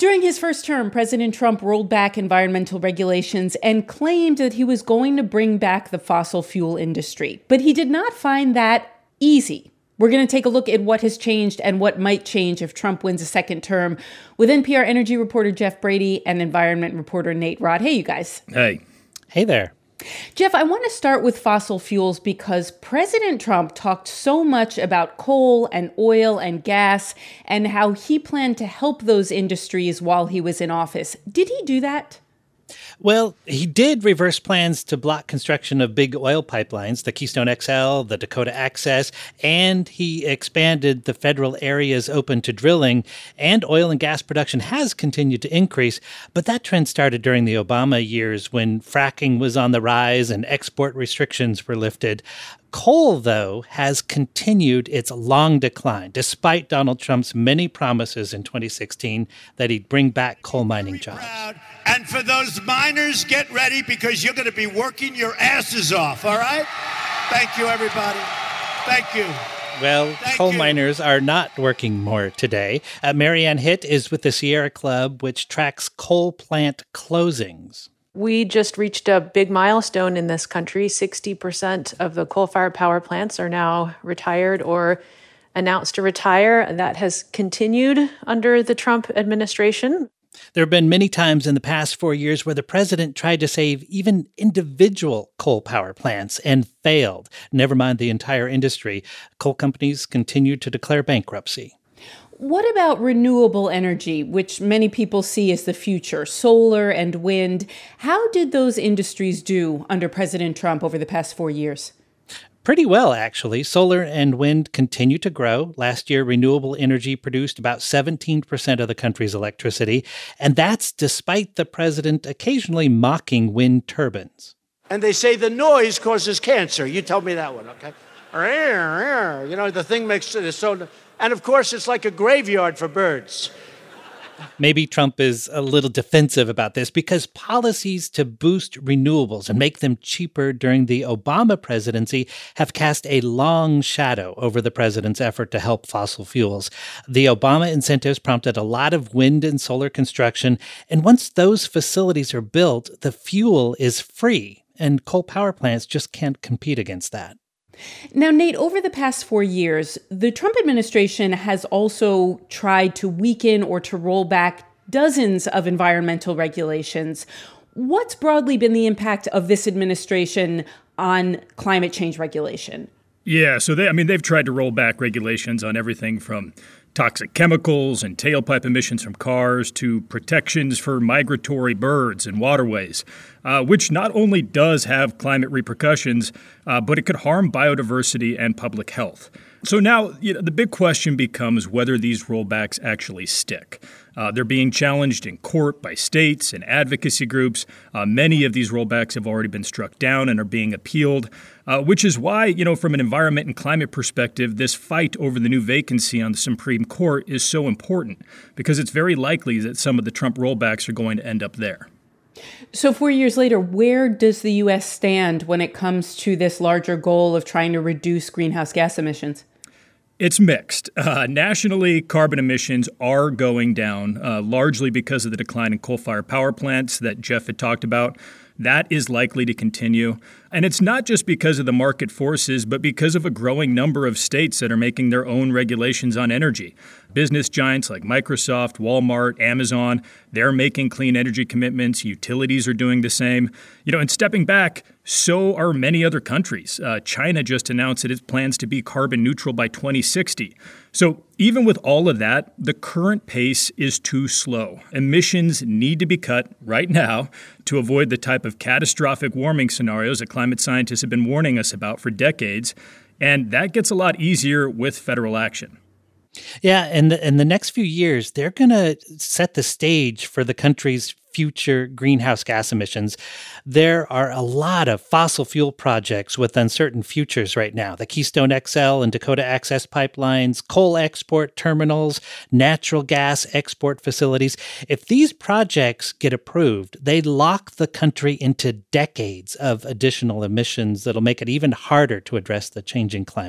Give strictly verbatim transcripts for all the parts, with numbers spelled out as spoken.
During his first term, President Trump rolled back environmental regulations and claimed that he was going to bring back the fossil fuel industry. But he did not find that easy. We're going to take a look at what has changed and what might change if Trump wins a second term with N P R energy reporter Jeff Brady and environment reporter Nate Rott. Hey, you guys. Hey. Hey there. Jeff, I want to start with fossil fuels because President Trump talked so much about coal and oil and gas and how he planned to help those industries while he was in office. Did he do that? Well, he did reverse plans to block construction of big oil pipelines, the Keystone X L, the Dakota Access, and he expanded the federal areas open to drilling, and oil and gas production has continued to increase. But that trend started during the Obama years when fracking was on the rise and export restrictions were lifted. Coal, though, has continued its long decline, despite Donald Trump's many promises in twenty sixteen that he'd bring back coal mining jobs. Proud. And for those miners, get ready because you're going to be working your asses off, all right? Thank you, everybody. Thank you. Well, Thank coal you. miners are not working more today. Uh, Marianne Hitt is with the Sierra Club, which tracks coal plant closings. We just reached a big milestone in this country. sixty percent of the coal-fired power plants are now retired or announced to retire. That has continued under the Trump administration. There have been many times in the past four years where the president tried to save even individual coal power plants and failed. Never mind the entire industry. Coal companies continued to declare bankruptcy. What about renewable energy, which many people see as the future, solar and wind? How did those industries do under President Trump over the past four years? Pretty well, actually. Solar and wind continue to grow. Last year, renewable energy produced about seventeen percent of the country's electricity, and that's despite the president occasionally mocking wind turbines. And they say the noise causes cancer. You tell me that one, okay? You know, the thing makes it so... And, of course, it's like a graveyard for birds. Maybe Trump is a little defensive about this because policies to boost renewables and make them cheaper during the Obama presidency have cast a long shadow over the president's effort to help fossil fuels. The Obama incentives prompted a lot of wind and solar construction, and once those facilities are built, the fuel is free, and coal power plants just can't compete against that. Now, Nate, over the past four years, the Trump administration has also tried to weaken or to roll back dozens of environmental regulations. What's broadly been the impact of this administration on climate change regulation? Yeah, so they, I mean, they've tried to roll back regulations on everything from toxic chemicals and tailpipe emissions from cars to protections for migratory birds and waterways, uh, which not only does have climate repercussions, uh, but it could harm biodiversity and public health. So now you know, the big question becomes whether these rollbacks actually stick. Uh, they're being challenged in court by states and advocacy groups. Uh, many of these rollbacks have already been struck down and are being appealed, uh, which is why, you know, from an environment and climate perspective, this fight over the new vacancy on the Supreme Court is so important because it's very likely that some of the Trump rollbacks are going to end up there. So four years later, where does the U S stand when it comes to this larger goal of trying to reduce greenhouse gas emissions? It's mixed. Uh, nationally, carbon emissions are going down, uh, largely because of the decline in coal-fired power plants that Jeff had talked about. That is likely to continue. And it's not just because of the market forces, but because of a growing number of states that are making their own regulations on energy. Business giants like Microsoft, Walmart, Amazon, they're making clean energy commitments. Utilities are doing the same. You know, and stepping back, so are many other countries. Uh, China just announced that it plans to be carbon neutral by twenty sixty. So even with all of that, the current pace is too slow. Emissions need to be cut right now to avoid the type of catastrophic warming scenarios that climate scientists have been warning us about for decades. And that gets a lot easier with federal action. Yeah, and the, in the next few years, they're going to set the stage for the country's future greenhouse gas emissions. There are a lot of fossil fuel projects with uncertain futures right now. The Keystone X L and Dakota Access pipelines, coal export terminals, natural gas export facilities. If these projects get approved, they lock the country into decades of additional emissions that'll make it even harder to address the changing climate.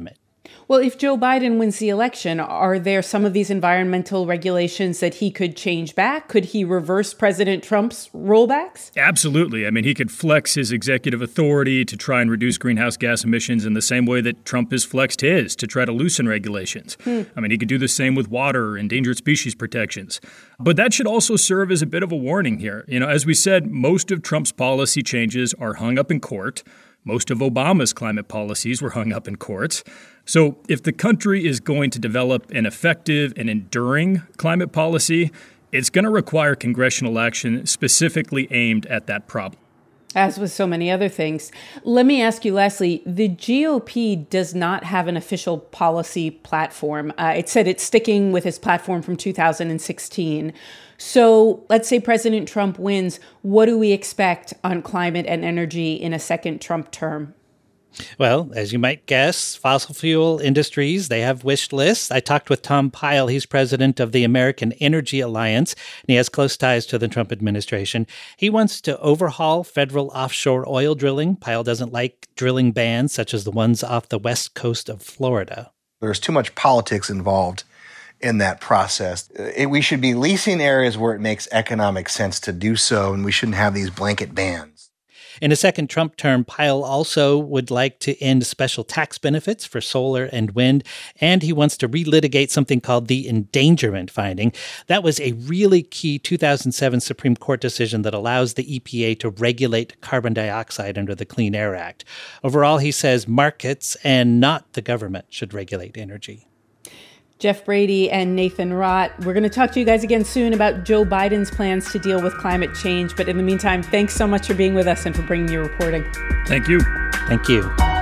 Well, if Joe Biden wins the election, are there some of these environmental regulations that he could change back? Could he reverse President Trump's rollbacks? Absolutely. I mean, he could flex his executive authority to try and reduce greenhouse gas emissions in the same way that Trump has flexed his to try to loosen regulations. Hmm. I mean, he could do the same with water, endangered species protections. But that should also serve as a bit of a warning here. You know, as we said, most of Trump's policy changes are hung up in court. Most of Obama's climate policies were hung up in courts. So if the country is going to develop an effective and enduring climate policy, it's going to require congressional action specifically aimed at that problem. As with so many other things. Let me ask you lastly, the G O P does not have an official policy platform. Uh, it said it's sticking with its platform from two thousand sixteen. So let's say President Trump wins. What do we expect on climate and energy in a second Trump term? Well, as you might guess, fossil fuel industries, they have wish lists. I talked with Tom Pyle. He's president of the American Energy Alliance, and he has close ties to the Trump administration. He wants to overhaul federal offshore oil drilling. Pyle doesn't like drilling bans such as the ones off the west coast of Florida. There's too much politics involved in that process. It, we should be leasing areas where it makes economic sense to do so, and we shouldn't have these blanket bans. In a second Trump term, Pyle also would like to end special tax benefits for solar and wind, and he wants to relitigate something called the endangerment finding. That was a really key two thousand seven Supreme Court decision that allows the E P A to regulate carbon dioxide under the Clean Air Act. Overall, he says markets and not the government should regulate energy. Jeff Brady and Nathan Rott. We're going to talk to you guys again soon about Joe Biden's plans to deal with climate change. But in the meantime, thanks so much for being with us and for bringing your reporting. Thank you. Thank you.